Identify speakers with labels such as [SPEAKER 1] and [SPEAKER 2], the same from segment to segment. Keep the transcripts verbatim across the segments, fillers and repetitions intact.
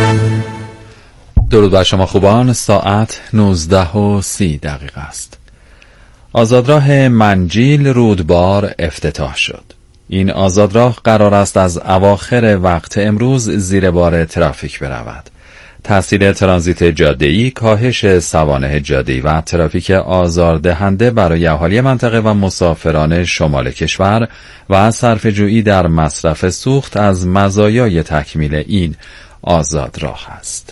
[SPEAKER 1] درود بر شما خوبان. ساعت نوزده و سی دقیقه است. آزادراه منجیل رودبار افتتاح شد. این آزادراه قرار است از اواخر وقت امروز زیر بار ترافیک برود. تسهیل ترانزیت جاده‌ای، کاهش سوانح جاده‌ای و ترافیک آزاردهنده برای اهالی منطقه و مسافران شمال کشور و صرفه‌جویی در مصرف سوخت از مزایای تکمیل این آزادراه است.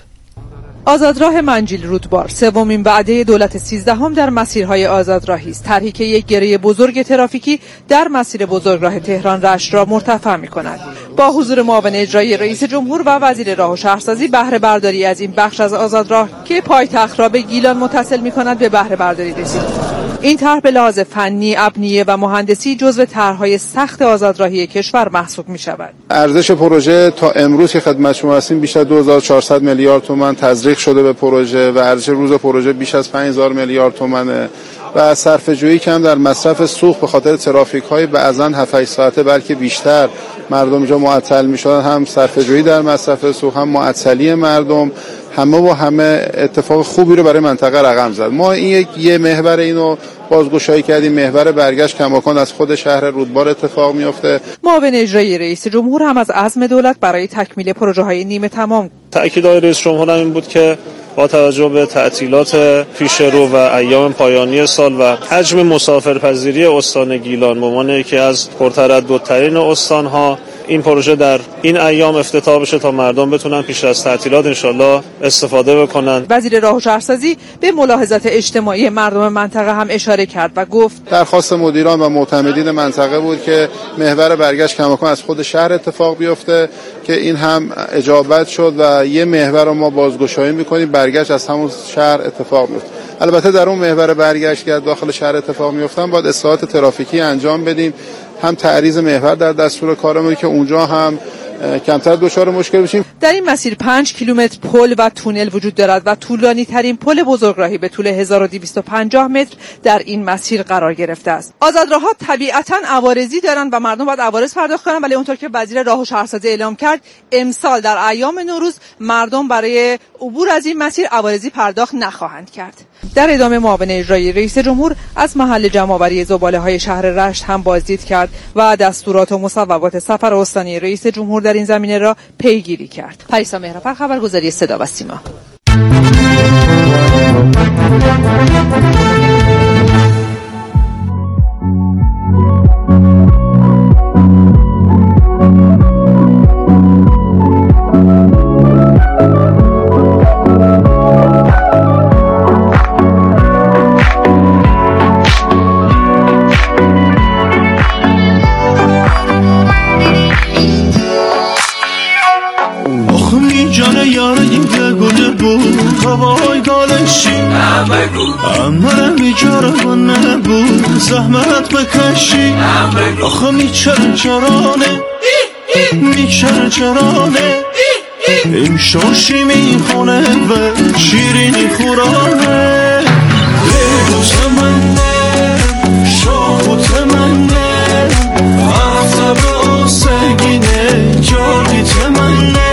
[SPEAKER 2] آزادراه منجیل رودبار سومین وعده دولت سیزدهم در مسیرهای آزادراهی است. طرحی که یک گره بزرگ ترافیکی در مسیر بزرگراه تهران رشت را مرتفع می‌کند. با حضور معاون اجرایی رئیس جمهور و وزیر راه و شهرسازی بهره برداری از این بخش از آزادراه که پایتخت را به گیلان متصل می‌کند به بهره برداری رسید. این طرح به لحاظ فنی، ابنیه و مهندسی جزو طرح‌های سخت آزادراهی کشور محسوب می‌شود.
[SPEAKER 3] ارزش پروژه تا امروز که خدمت شما هستیم بیش از دو هزار و چهارصد میلیارد تومان تزریق شده به پروژه و ارزش روز پروژه بیش از پنج هزار میلیارد تومانه و صرفه‌جویی کم در مصرف سوخت به خاطر ترافیک‌های بعضاً هفت هشت ساعته بلکه بیشتر مردم اینجا معطل می‌شدن. هم صرفه‌جویی در مصرف سوخت، هم معطلی مردم، همه و همه اتفاق خوبی رو برای منطقه رقم زد. ما این یک یه محور اینو بازگشایی کردیم. محور برگشت کماکان از خود شهر رودبار اتفاق میفته.
[SPEAKER 2] معاون اجرایی رئیس جمهور هم از عزم دولت برای تکمیل پروژه‌های نیمه تمام
[SPEAKER 4] تأکید رئیس جمهور هم این بود که با توجه به تعطیلات پیش رو و ایام پایانی سال و حجم مسافرپذیری استان گیلان به عنوان یکی از پرترددترین استان‌ها این پروژه در این ایام افتتاح بشه تا مردم بتونن پیش از تعطیلات انشالله استفاده بکنن.
[SPEAKER 2] وزیر راه و شهرسازی به ملاحظات اجتماعی مردم منطقه هم اشاره کرد و گفت
[SPEAKER 3] درخواست مدیران و معتمدین منطقه بود که محور برگشت کماکان از خود شهر اتفاق بیفته که این هم اجابت شد و یه محور رو ما بازگشایی می‌کنیم، برگشت از همون شهر اتفاق میفته. البته در اون محور برگشت که داخل شهر اتفاق میفتن باید اصلاحات ترافیکی انجام بدیم، هم تعریض محور در دستور کارمون که اونجا هم کمتر دچار مشکل بشیم.
[SPEAKER 2] در این مسیر پنج کیلومتر پل و تونل وجود دارد و طولانی ترین پل بزرگراهی به طول هزار و دویست و پنجاه متر در این مسیر قرار گرفته است. آزادراه‌ها طبیعتاً عوارضی دارند و مردم باید عوارض پرداخت کنند، ولی اونطور که وزیر راه و شهرسازی اعلام کرد امسال در ایام نوروز مردم برای عبور از این مسیر عوارضی پرداخت نخواهند کرد. در ادامه معاون اجرایی رئیس جمهور از محل جمع‌آوری زباله‌های شهر رشت هم بازدید کرد و دستورات و مصوبات سفر استانی رئیس جمهور در این زمینه را پیگیری کرد. پریسا مهرفر، خبرگزاری صدا و سیما.
[SPEAKER 5] امره میجاره و نبود زحمت بکشی آخه میچر چرانه میچر چرانه این شوشی میخونه و شیرینی خورانه لیروز منه شاوت منه عذب آسگینه جاریت منه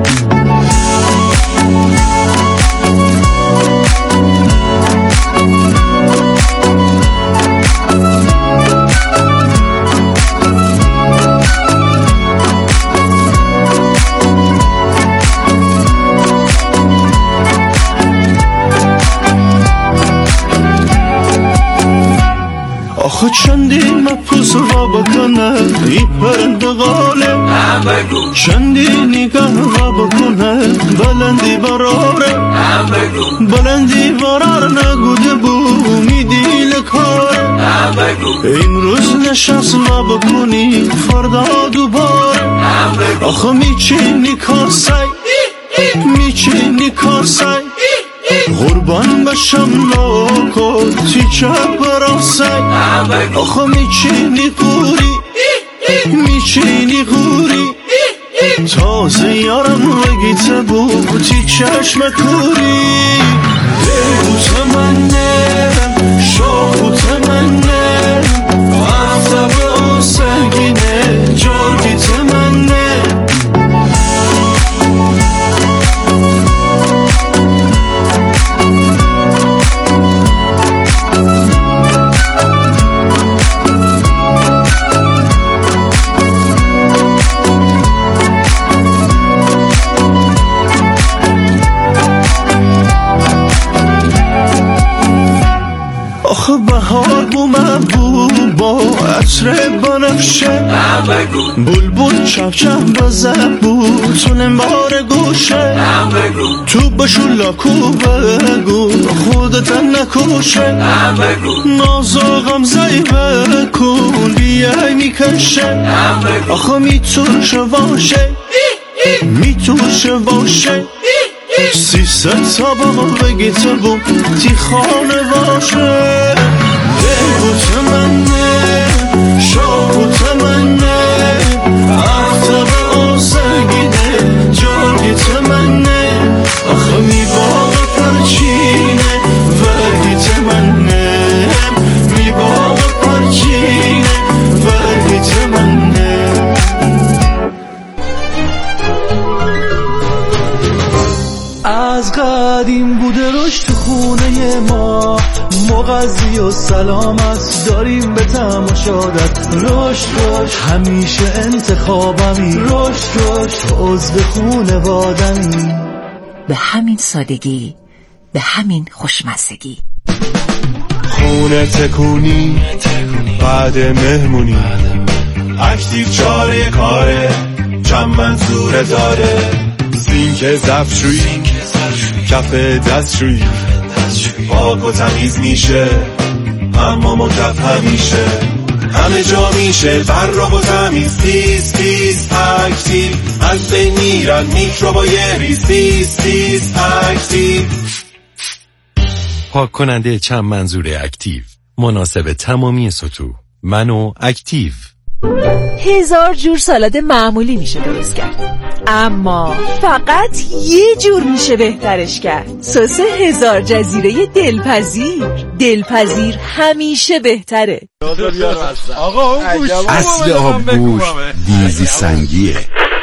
[SPEAKER 5] آخه چندی مپوس را بکنه ای پرندقاله چندی نگاه را بکنه بلندی براره بلندی برار نگوده بومی دیل کاره امروز نشست را بکنی فردا دوباره آخه میچینی کاسای میچینی کاسای قربان بشم ناکو تیچه براسای آخه میچینی قوری میچینی قوری تازه یارم وگیته بود تی چشم کوری لیوت منه شاوت منه عذب آسگینه جاگیت منه عطر بنفشه بلبل چپ چپ بزن بود تو نمبار گوشه تو بشو لاکو بگو خودت نکشه نازاقم زیبه کن بیای میکشه آخه میتوشه باشه میتوشه باشه سیست طبق بگی تو بو تی خانه باشه بگو تمنه شاکو تمنه اختب آزگیده جارگی تمنه آخه میباغ پرچینه وگی تمنه میباغ پرچینه وگی تمنه از قدیم بوده رشد تو خونه ما مغذی و سلامت داریم به تماشادت رشد رشد همیشه انتخابمی رشد رشد عضو خونوادمی
[SPEAKER 6] به همین سادگی به همین خوشمزگی
[SPEAKER 5] خونه تکونی بعد مهمونی اکتیو چاره کاره چند منظوره داره زینک ظرفشویی کف دستشویی پاک و تمیز میشه اما مدرب همیشه همه جا میشه براق و تمیز تیز تیز اکتیو از بین میرن میکروبای ریز تیز تیز اکتیو
[SPEAKER 7] پاک کننده چند منظور اکتیو مناسب تمامی سطوح منو اکتیو
[SPEAKER 6] هزار جور سالاد معمولی میشه درست کرد اما فقط یه جور میشه بهترش کرد سس هزار جزیره دلپذیر دلپذیر همیشه بهتره
[SPEAKER 8] آقا اون گوش
[SPEAKER 9] اصل آبگوش دیزی سنگیه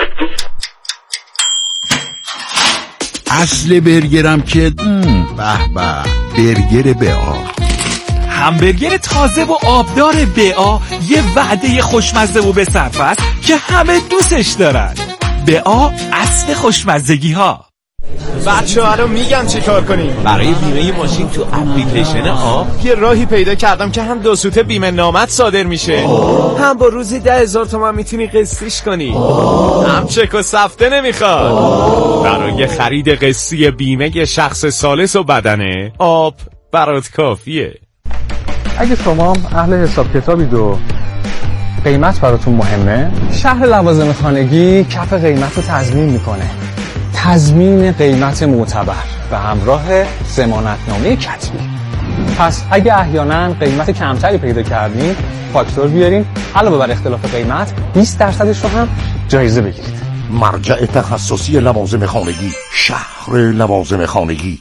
[SPEAKER 9] اصل برگرم که به به برگر بئا
[SPEAKER 10] همبرگر تازه و آبدار بئا یه وعده خوشمزه و به صرف است که همه دوستش دارن. بئا اصل خوشمزگی ها.
[SPEAKER 8] بچه ها رو میگم چی کار کنیم. برای بیمه ماشین تو اپلیکیشن آب یه راهی پیدا کردم که هم دو سوته بیمه نامت صادر میشه اوه. هم با روزی ده هزار تومن میتونی قسطیش کنی اوه. هم چک و سفته نمیخواد. برای خرید قسطی بیمه شخص ثالث و بدنه آب برات کافیه.
[SPEAKER 11] اگه شما اهل حساب کتابید و قیمت براتون مهمه شهر لوازم خانگی کف قیمت رو تضمین میکنه تضمین قیمت معتبر به همراه ضمانتنامه کتبی پس اگه احیانا قیمت کمتری پیدا کردین فاکتور بیارین علاوه بر اختلاف قیمت بیست درصدش رو هم جایزه بگیرید.
[SPEAKER 9] مرجع تخصصی لوازم خانگی شهر لوازم خانگی.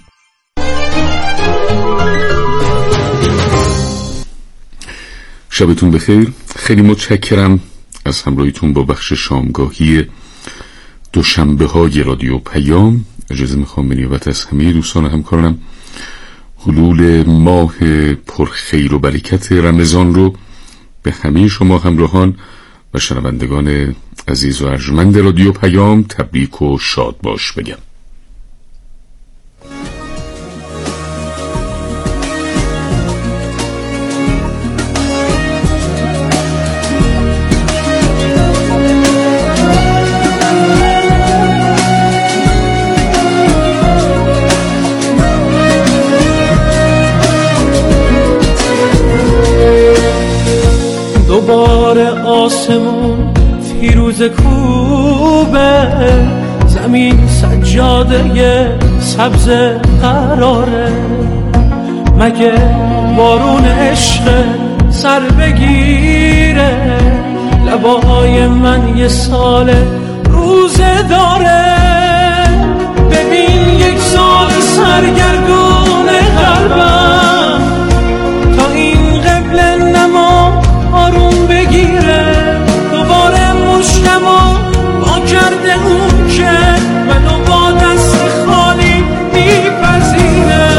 [SPEAKER 9] شبتون بخیر. خیلی متشکرم از همراهیتون با بخش شامگاهی دوشنبه های رادیو پیام. اجازه میخوام به نیابت از همه دوستان و همکارانم حلول ماه پرخیر و برکت رمضان رو به همه شما همراهان و شنوندگان عزیز و ارجمند رادیو پیام تبریک و شاد باش بگم.
[SPEAKER 5] دوباره آسمون فیروز کوبه زمین سجاده سبز قراره مگه بارون عشق سر بگیره لبای من یه سال روزه داره ببین یک سال سرگردون قلبم تا این قبل نما آروم بگیره دوباره مشتم و با کرده اون که منو با دست خالی میپذیره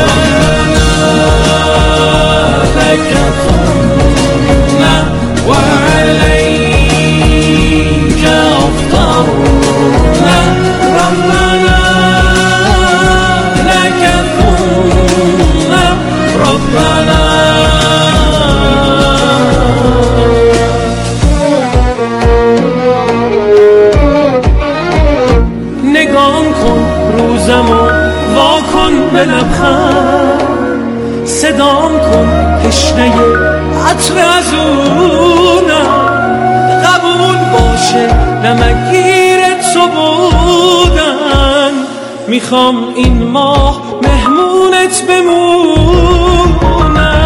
[SPEAKER 5] لکتونه و علیک افطرونه رمضان لبخند صدام کن تشنه عطر از اونم قبول باشه نمگیر تو بودن میخوام این ماه مهمونت بمونم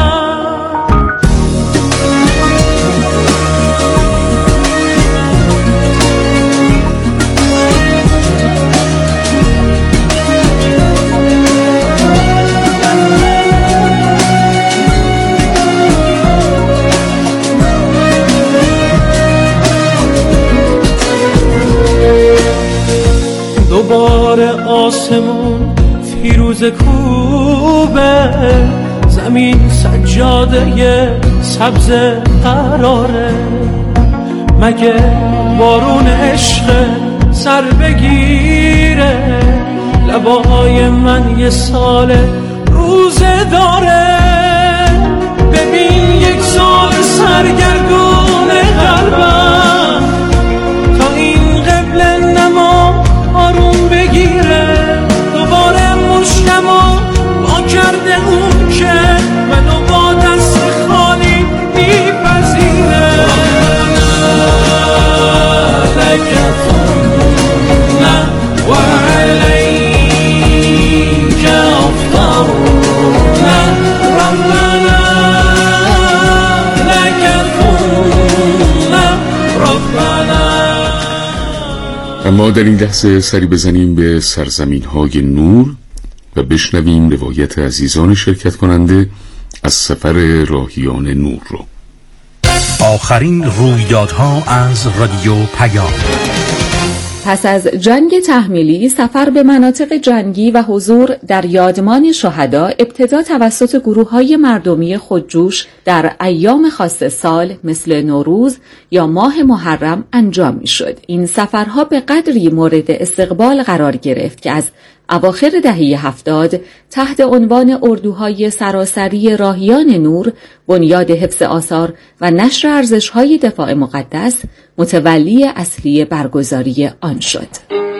[SPEAKER 5] دوباره آسمون فیروز کوبه زمین سجاده سبز قراره مگه بارون عشق سر بگیره لبای من یه سال روزه داره ببین یک سال سرگردون قلبم تا این قبل نما آروم بگیره دوباره مشتما با کرده اون که منو با دست خالی میپذیره لکتونه و علیک افطرونه ربنا لکتونه ربنا.
[SPEAKER 9] اما در این لحظه سری بزنیم به سرزمین های نور و بشنویم روایت عزیزان شرکت کننده از سفر راهیان نور رو.
[SPEAKER 12] آخرین رویدادها از رادیو پیام.
[SPEAKER 13] پس از جنگ تحمیلی سفر به مناطق جنگی و حضور در یادمان شهدا ابتدا توسط گروه‌های مردمی خودجوش در ایام خاص سال مثل نوروز یا ماه محرم انجام می‌شد. این سفرها به قدری مورد استقبال قرار گرفت که از اواخر دهه هفتاد تحت عنوان اردوهای سراسری راهیان نور بنیاد حفظ آثار و نشر ارزش‌های دفاع مقدس متولی اصلی برگزاری آن شد.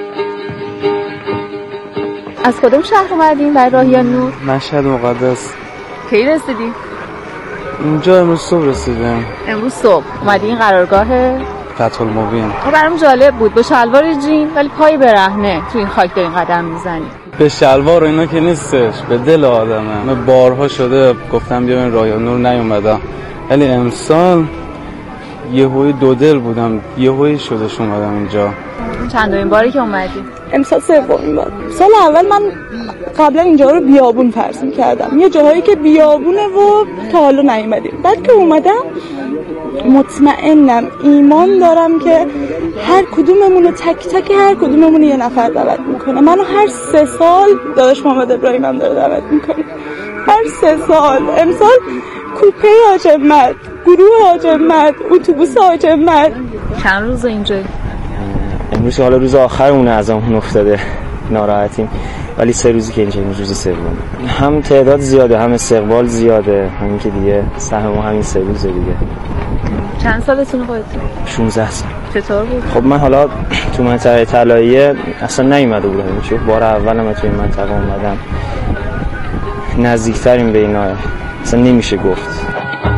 [SPEAKER 14] از کدوم شهر اومدین برای راهیان نور؟
[SPEAKER 15] مشهد مقدس.
[SPEAKER 14] کی رسیدی؟
[SPEAKER 15] اینجا امروز صبح رسیدم.
[SPEAKER 14] امروز صبح اومدی این قرارگاهه؟
[SPEAKER 15] فتح المبین.
[SPEAKER 14] برام جالب بود با شلوار جین ولی پای برهنه تو این خاک دارین قدم میزنی.
[SPEAKER 15] به شلوار و اینا که نیستش، به دل آدمه. من بارها شده گفتم بیا این راهیان نور نیومدم ولی امسال یهویی دو دل بودم، یهویی شدش اومدم اینجا.
[SPEAKER 14] چندمین باری که اومدی؟
[SPEAKER 16] امسال سومین بار. سال اول من قبلا اینجا رو بیابون فرض می‌کردم، یه جاهایی که بیابونه و تا حالا نیومدیم. بعد که اومدم مطمئنم ایمان دارم که هر کدوممون رو تک تک هر کدوممون یه نفر دعوت میکنه. منو هر سه سال داداش محمد ابراهیم هم داره دعوت میکنه، هر سه سال. امسال کوپه حاج احمد، گروه حاج احمد، اتوبوس حاج احمد.
[SPEAKER 14] چند روز اینجا؟
[SPEAKER 17] امروز حالا روز آخرمونه از اون افتاده ناراحتیم ولی سه روزی که اینجا روز سوم هم تعداد زیاده هم استقبال زیاده همین که دیگه سهم همین سه روزه دیگه.
[SPEAKER 14] چند سالتون خودتون؟
[SPEAKER 17] شانزده سال.
[SPEAKER 14] چطور بود؟
[SPEAKER 17] خب من حالا تو منطقه طلاییه اصلا نیومده بودم چون بار اولم تو این منطقه اومدم نزدیکتریم به اینا اصلا نمیشه گفت.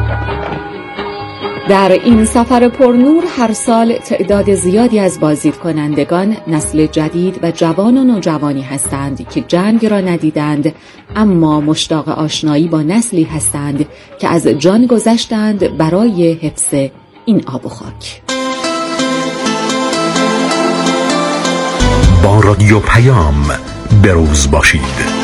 [SPEAKER 13] در این سفر پرنور هر سال تعداد زیادی از بازدید کنندگان نسل جدید و جوان و نوجوانی هستند که جنگ را ندیدند اما مشتاق آشنایی با نسلی هستند که از جان گذشتند برای حفظ این آب و خاک.
[SPEAKER 12] با رادیو پیام بروز باشید.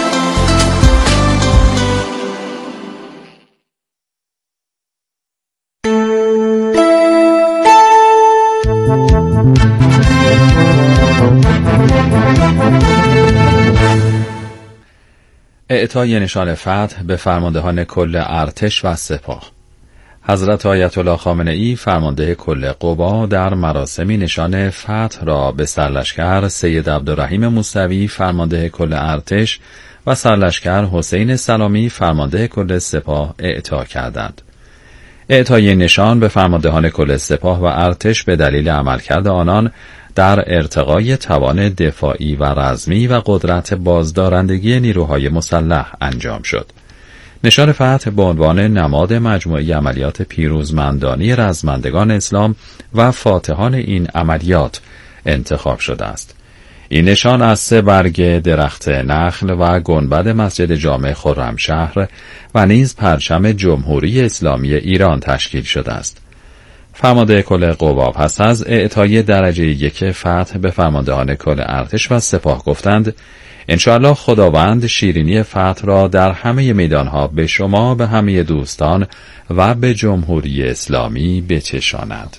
[SPEAKER 1] اعطای نشان فتح به فرماندهان کل ارتش و سپاه. حضرت آیت الله خامنه ای فرمانده کل قوا در مراسمی نشان فتح را به سرلشکر سید عبدالرحیم موسوی فرمانده کل ارتش و سرلشکر حسین سلامی فرمانده کل سپاه اعطا کردند. اعطای نشان به فرماندهان کل سپاه و ارتش به دلیل عملکرد آنان در ارتقای توان دفاعی و رزمی و قدرت بازدارندگی نیروهای مسلح انجام شد. نشان فتح به عنوان نماد مجموعی عملیات پیروزمندانه رزمندگان اسلام و فاتحان این عملیات انتخاب شده است. این نشان از سه برگ درخت نخل و گنبد مسجد جامع خرمشهر و نیز پرچم جمهوری اسلامی ایران تشکیل شده است. فرمانده کل قوا پس از اعطای درجه یک فتح به فرماندهان کل ارتش و سپاه گفتند: انشاءالله خداوند شیرینی فتح را در همه میدانها به شما، به همه دوستان و به جمهوری اسلامی بچشاند.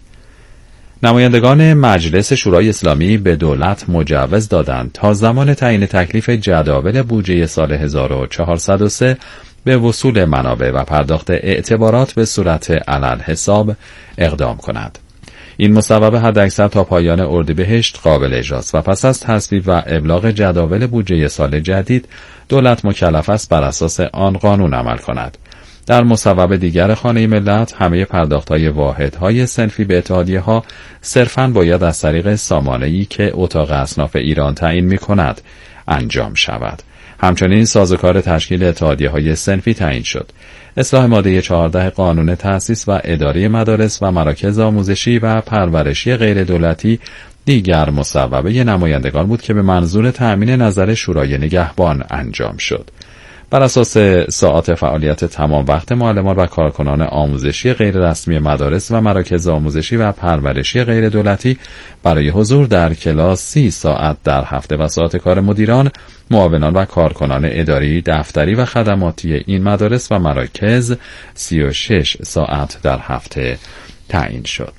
[SPEAKER 1] نمایندگان مجلس شورای اسلامی به دولت مجوز دادند تا زمان تعیین تکلیف جداول بودجه سال هزار و چهارصد و سه به وصول منابع و پرداخت اعتبارات به صورت علالحساب اقدام کند. این مصوبه حداکثر تا پایان اردیبهشت قابل اجراست و پس از تصویب و ابلاغ جداول بودجه سال جدید دولت مکلف است بر اساس آن قانون عمل کند. در مصوبه دیگر خانه ملت همه پرداخت‌های واحدهای صنفی به اتحادیه‌ها صرفاً باید از طریق سامانه‌ای که اتاق اصناف ایران تعیین می‌کند انجام شود. همچنین سازوکار تشکیل اتحادیه‌های صنفی تعیین شد. اصلاح ماده چهارده قانون تأسیس و اداره مدارس و مراکز آموزشی و پرورشی غیر دولتی دیگر مصوبه نمایندگان بود که به منظور تأمین نظر شورای نگهبان انجام شد. بر اساس ساعات فعالیت تمام وقت معلمان و کارکنان آموزشی غیر رسمی مدارس و مراکز آموزشی و پرورشی غیر دولتی برای حضور در کلاس سی ساعت در هفته و ساعت کار مدیران، معاونان و کارکنان اداری، دفتری و خدماتی این مدارس و مراکز سی و شش ساعت در هفته تعیین شد.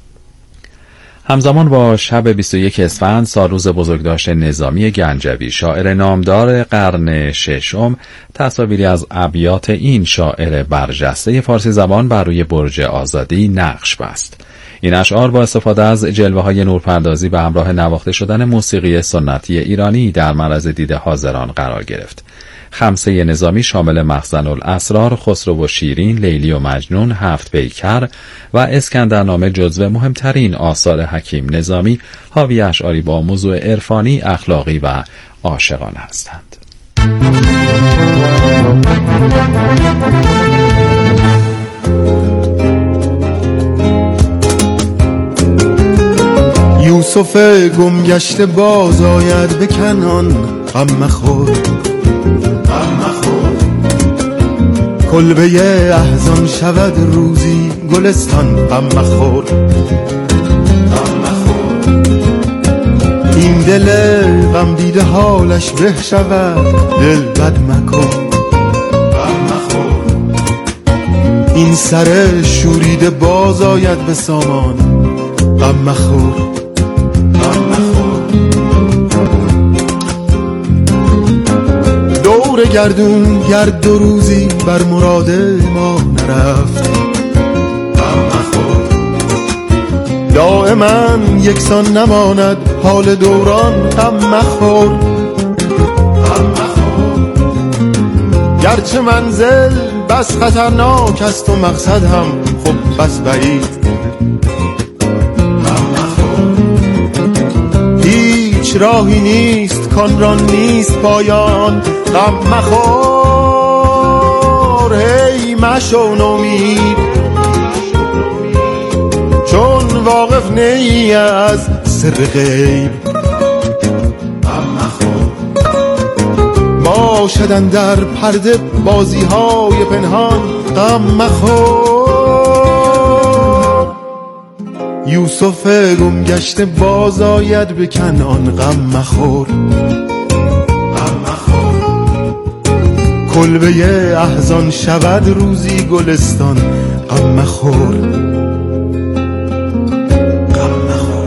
[SPEAKER 1] همزمان با شب بیست و یک اسفند سالروز بزرگداشت نظامی گنجوی، شاعر نامدار قرن ششم، تصاویری از ابیات این شاعر برجسته فارسی زبان بر روی برج آزادی نقش بست. این اشعار با استفاده از جلوه‌های نورپردازی به همراه نواخته شدن موسیقی سنتی ایرانی در معرض دید حاضران قرار گرفت. خمسه نظامی شامل مخزن الاسرار، خسرو و شیرین، لیلی و مجنون، هفت پیکر و اسکندرنامه جزو مهمترین آثار حکیم نظامی حاوی اشعاری با موضوع عرفانی، اخلاقی و عاشقانه هستند.
[SPEAKER 18] یوسف گم گشته باز آید به کنعان، غم مخور کلبه احزان شود روزی گلستان، غم مخور این دل غم دیده حالش به شود، دل بد مکن غم مخور این سر شوریده باز آید به سامان، غم مخور دور گردون گرد دو روزی بر مراد ما نرفت، غم مخور دائما یکسان نماند حال دوران، غم مخور غم مخور گرچه منزل بس خطرناک است و مقصد هم خب بس بعید، غم مخور هیچ راهی نیست کان را نیست پایان، غم مخور هی مشو نومید چون واقف نی از سر غیب، غم مخور باشدن در پرده بازی های پنهان، غم مخور یوسف گم گشته باز آید به کنعان، غم مخور کلبه احزان شود روزی گلستان، غم مخور غم مخور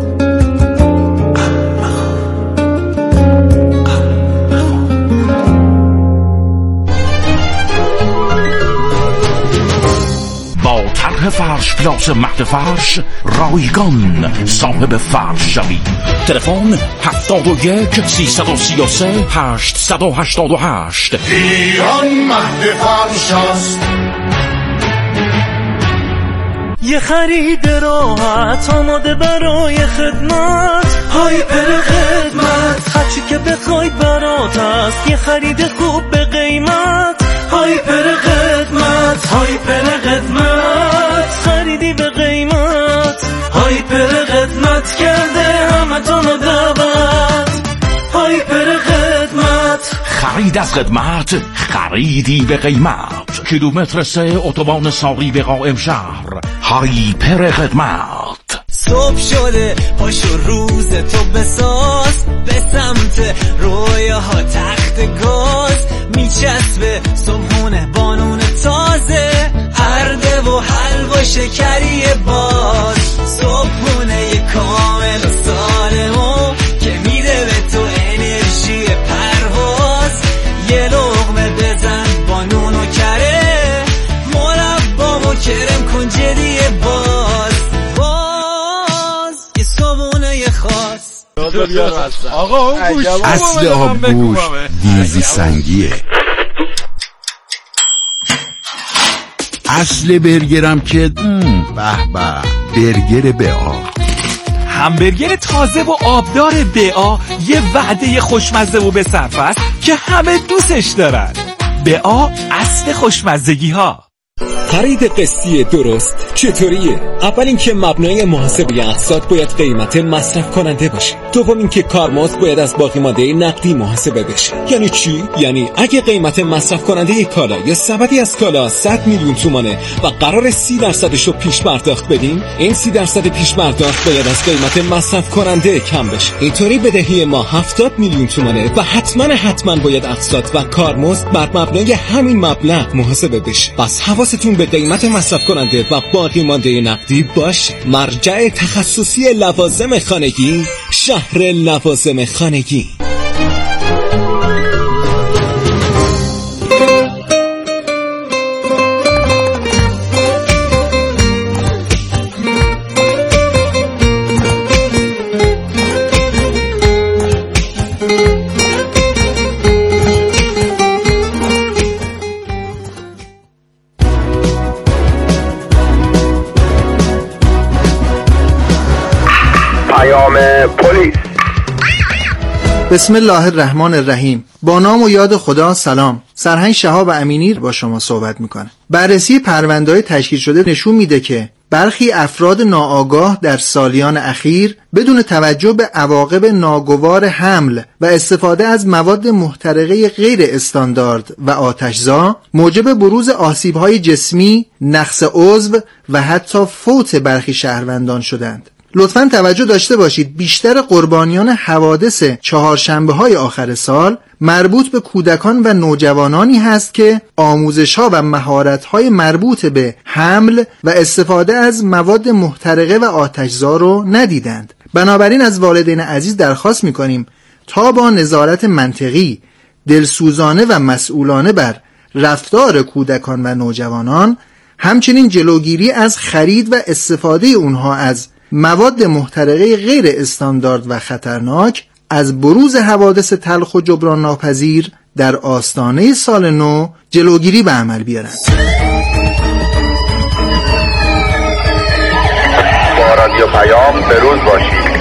[SPEAKER 12] با طرح فرش پلاس مهد فرش رایگان صاحب فرش شوی. تلفن هفتاد و یک سیصد و سی و سه هشتصد و هشتاد و هشت.
[SPEAKER 18] ایران مهد فرش است.
[SPEAKER 5] یه خرید راحت آماده برای خدمت، هایپر خدمت هرچی که بخوای برات هست، یه خرید خوب به قیمت، هایپر خدمت، هایپر خدمت خریدی به قیمت، هایپر خدمت کرده همه تونو دعوت، هایپر خدمت.
[SPEAKER 12] خرید از خدمت، خریدی به قیمت. کیلومتر سه اتوبان ساری به قائم شهر، هایپر خدمت.
[SPEAKER 5] صبح شده پاشو روز تو بساز، به سمت رویاها تخت گاز، میچسبه صبحونه بانون تازه، ارده و حلوا شکری باز، صبحونه کامل و سالمو که میده به تو انرژی پرواز، یه لقمه بزن با نون و کره، مربا و کرم کن جدی باز، باز یه صبحونه خاص.
[SPEAKER 19] آقا اون گوش
[SPEAKER 20] اصل آبگوش دیزی سنگیه. اصل برگرم که به به برگر بئا،
[SPEAKER 10] همبرگر تازه و آبدار بئا یه وعده خوشمزه و به صرف است که همه دوستش دارن. بئا اصل خوشمزگی ها.
[SPEAKER 21] خرید قسطی درست چطوریه؟ اول اینکه مبنای محاسبه اقساط باید قیمت مصرف کننده باشه. دوم اینکه کارمزد باید از باقی مانده نقدی محاسبه بشه. یعنی چی؟ یعنی اگه قیمت مصرف کننده کالا یا سبدی از کالا صد میلیون تومانه و قرار سی درصدشو پیش پرداخت بدیم، این سی درصد پیش پرداخت باید از قیمت مصرف کننده کم بشه. اینطوری بدهی ما هفتاد میلیون تومانه و حتما حتما باید اقساط و کارمزد بر مبنای همین مبلغ محاسبه بشه. پس حواستون به قیمت مصرف کننده و باقی مانده نقدی باشه. مرجع تخصصی لوازم خانگی، شهر لوازم خانگی.
[SPEAKER 22] پلیس.
[SPEAKER 23] بسم الله الرحمن الرحیم. با نام و یاد خدا. سلام. سرهنگ شهاب امینی با شما صحبت میکنه. بررسی پرونده‌های تشکیل شده نشون میده که برخی افراد ناآگاه در سالیان اخیر بدون توجه به عواقب ناگوار حمل و استفاده از مواد محترقه غیر استاندارد و آتشزا موجب بروز آسیب‌های جسمی، نقص عضو و حتی فوت برخی شهروندان شدند. لطفاً توجه داشته باشید بیشتر قربانیان حوادث چهارشنبه های آخر سال مربوط به کودکان و نوجوانانی هست که آموزش ها و مهارت های مربوط به حمل و استفاده از مواد محترقه و آتشزا رو ندیدند. بنابراین از والدین عزیز درخواست میکنیم تا با نظارت منطقی، دلسوزانه و مسئولانه بر رفتار کودکان و نوجوانان، همچنین جلوگیری از خرید و استفاده اونها از مواد محترقه غیر استاندارد و خطرناک از بروز حوادث تلخ و جبران ناپذیر در آستانه سال نو جلوگیری به عمل بیارند.
[SPEAKER 22] با رادیو پیام بروز باشید.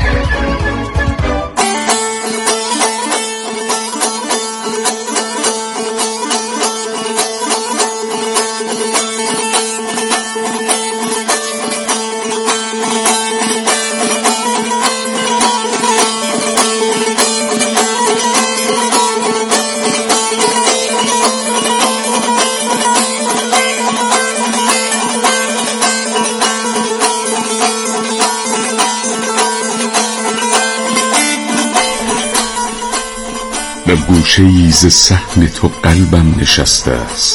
[SPEAKER 9] در گوشه ای ز صحن تو قلبم نشسته است،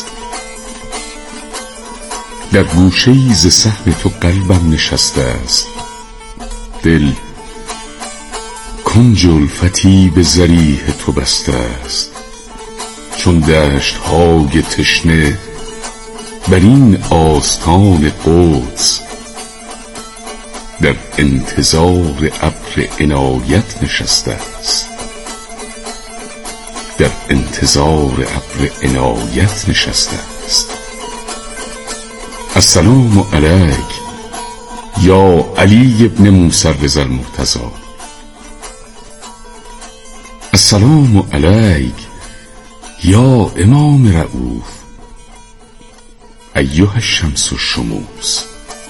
[SPEAKER 9] در گوشه ای ز صحن تو قلبم نشسته است، دل کنج الفتی به ذریح تو بسته است، چون دشت های تشنه بر این آستان قدس در انتظار ابر عنایت نشسته است، در انتظار ابر عنایت نشسته است. از السلام علیک یا علی ابن موسی رضا المرتضی. السلام علیک یا امام رؤوف ایها الشمس الشموس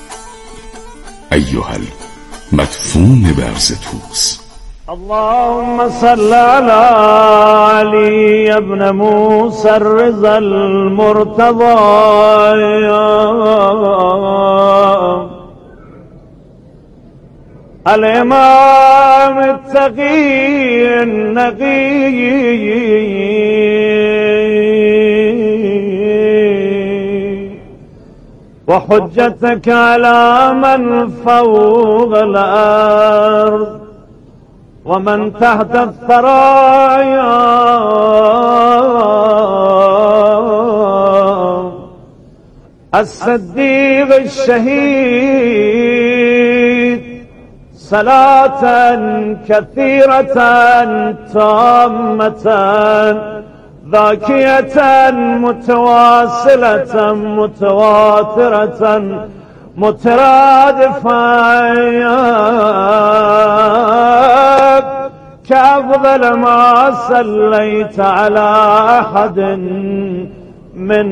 [SPEAKER 9] ایها المدفون برز توس.
[SPEAKER 2] اللهم صل على علي ابن موسى الرضا المرتضى الإمام التقي النقي وحجتك على من فوق الأرض ومن تحت الثرايا الصديق الشهيد صلاة كثيرة تامة ذاكية متواصلة متواترة مترادفة كأفضل ما صليت على أحد من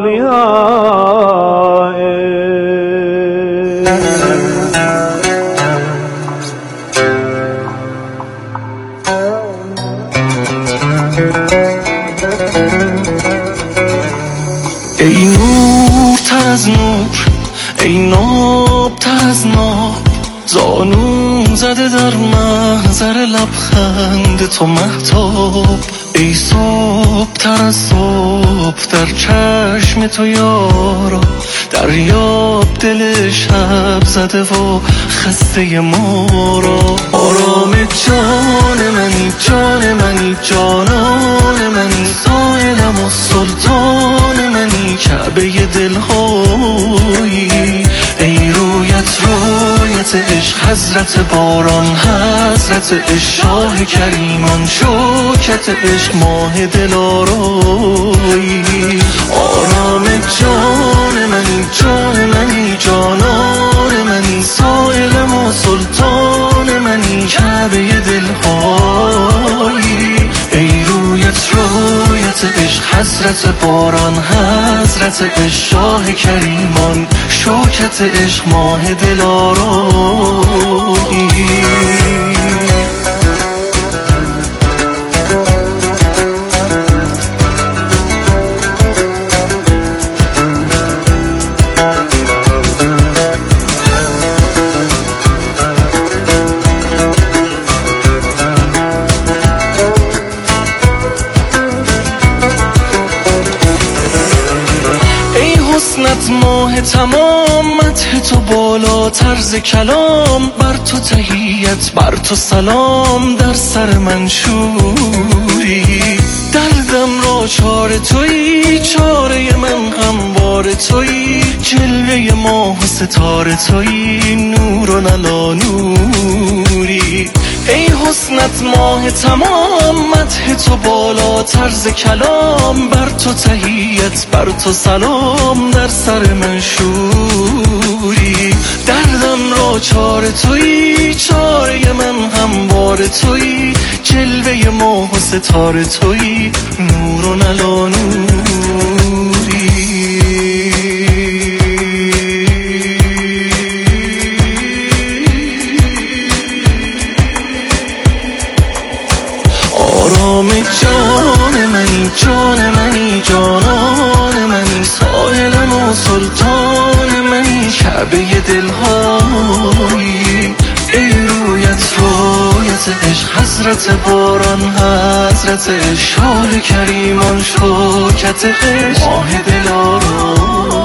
[SPEAKER 2] أوليائك.
[SPEAKER 3] ای نور تر از نور، ای ناب تر از ناب، زانو زده در محضر لبخند تو مهتاب. ای صبح تر از صبح در چشم تو یارا، دریاب دل شب زده و خسته ما را. آرام جان منی جان منی جانان منی، سایلم و سلطان منی، کعبه دلهایی. ای رویت رویت عشق، حضرت باران حضرت عشق، شاه کریمان شوکت عشق، ماه دلارایی. آرام جان منی جان منی جانان منی، سایلم و سلطان منی، کعبه دلهایی. ای رویت رویت عشق، حضرت باران حضرت عشق، شاه کریمان شوکت عشق، ماه دلارایی. ماه تمام، مدح تو بالا طرز کلام، بر تو تحیت بر تو سلام، در سر منشوری. دردم را چاره تویی، چاره من غمبار تویی، جلوه ماه و ستاره تویی، نور و نلا نوری. ای حسنت ماه تمام، مدح تو بالا طرز کلام، بر تو تحیت بر تو سلام، در سر منشوری. دردم را چاره تویی، چاره من هموار تویی، جلوه ماه و ستاره تویی، نور و نلا نوری. آرام جان منی جان منی جانان منی، سایلم و سلطان منی، کعبه دلهایی. ای رویت رویت عشق، حضرت باران حضرت عشق، شاه کریمان شوکت عشق، ماه دلارایی.